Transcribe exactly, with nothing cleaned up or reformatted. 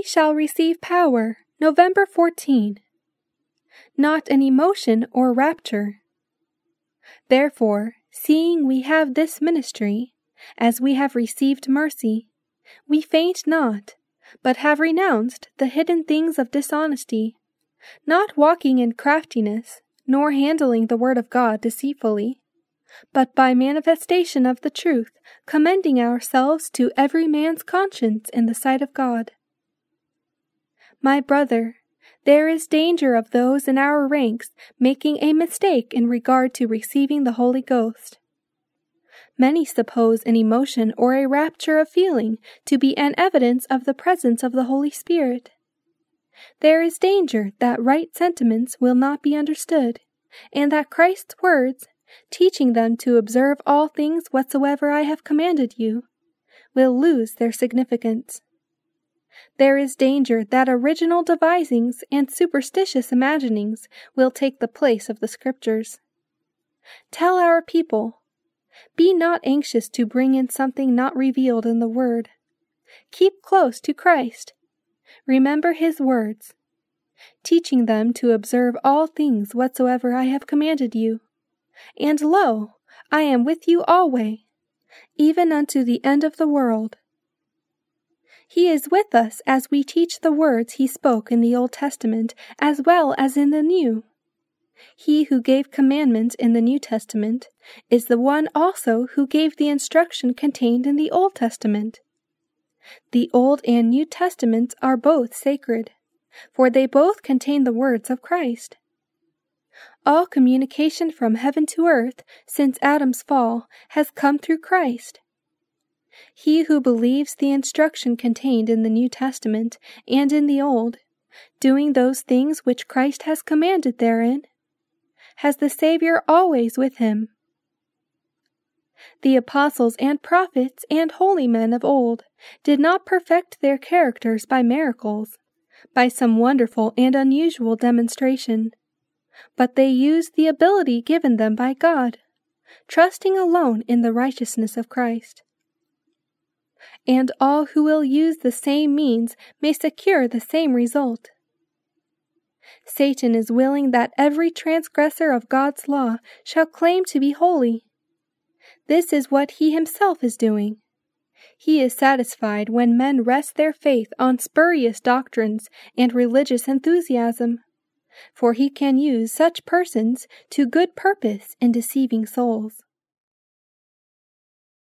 ye shall receive power, November fourteenth. Not an emotion or rapture. Therefore, seeing we have this ministry, as we have received mercy, we faint not, but have renounced the hidden things of dishonesty, not walking in craftiness, nor handling the word of God deceitfully, but by manifestation of the truth, commending ourselves to every man's conscience in the sight of God. My brother, there is danger of those in our ranks making a mistake in regard to receiving the Holy Ghost. Many suppose an emotion or a rapture of feeling to be an evidence of the presence of the Holy Spirit. There is danger that right sentiments will not be understood, and that Christ's words, teaching them to observe all things whatsoever I have commanded you, will lose their significance. There is danger that original devisings and superstitious imaginings will take the place of the Scriptures. Tell our people, be not anxious to bring in something not revealed in the Word. Keep close to Christ. Remember His words, teaching them to observe all things whatsoever I have commanded you. And lo, I am with you alway, even unto the end of the world. He is with us as we teach the words He spoke in the Old Testament as well as in the New. He who gave commandments in the New Testament is the one also who gave the instruction contained in the Old Testament. The Old and New Testaments are both sacred, for they both contain the words of Christ. All communication from heaven to earth since Adam's fall has come through Christ. He who believes the instruction contained in the New Testament and in the Old, doing those things which Christ has commanded therein, has the Savior always with him. The apostles and prophets and holy men of old did not perfect their characters by miracles, by some wonderful and unusual demonstration, but they used the ability given them by God, trusting alone in the righteousness of Christ. And all who will use the same means may secure the same result. Satan is willing that every transgressor of God's law shall claim to be holy. This is what he himself is doing. He is satisfied when men rest their faith on spurious doctrines and religious enthusiasm, for he can use such persons to good purpose in deceiving souls.